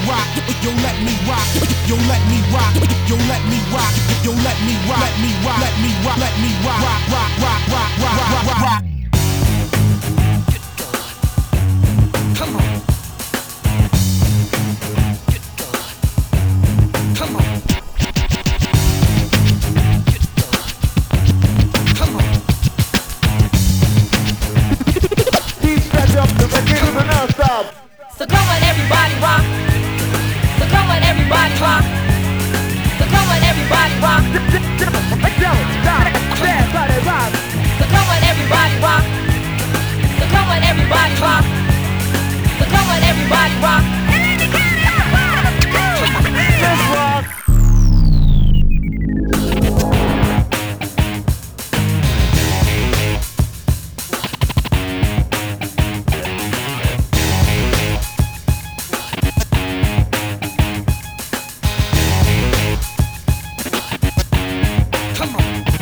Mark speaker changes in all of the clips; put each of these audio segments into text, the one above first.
Speaker 1: rock, yo let me rock, yo let me rock, yo let me rock, yo let me rock, let me rock, let me rock, let me rock, rock, rock, rock, rock, rock, rock, rock. Come on. Come on. Come on.
Speaker 2: Keep stretch up to the kids and now stop.
Speaker 3: So come on, everybody rock. So come on, everybody rock. So come on, everybody rock.
Speaker 2: Don't stop. Dance, body rock.
Speaker 3: So come on, everybody rock. So come on, everybody rock. So come on, everybody rock.
Speaker 2: Let's rock.
Speaker 1: Come on.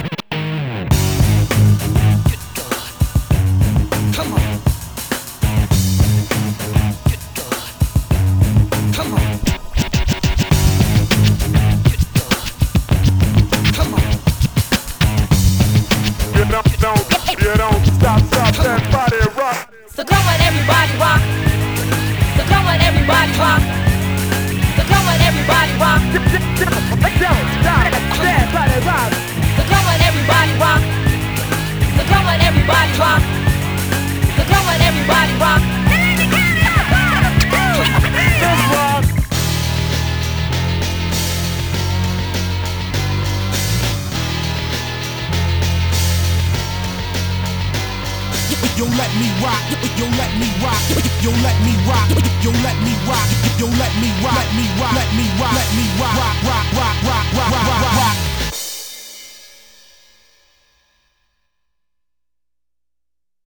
Speaker 1: Come on. Come on. Come on.
Speaker 2: You don't stop, that body rock.
Speaker 3: So come on, everybody rock. So come on, everybody rock. So come on, everybody rock.
Speaker 2: Don't stop, that body rock.
Speaker 3: So come on, everybody rock. So come on, everybody rock. So come on, everybody rock.
Speaker 2: Let's rock.
Speaker 1: Yo let me rock, yo let me rock, yo let me rock, yo let me rock, yo let me rock, let me rock, let me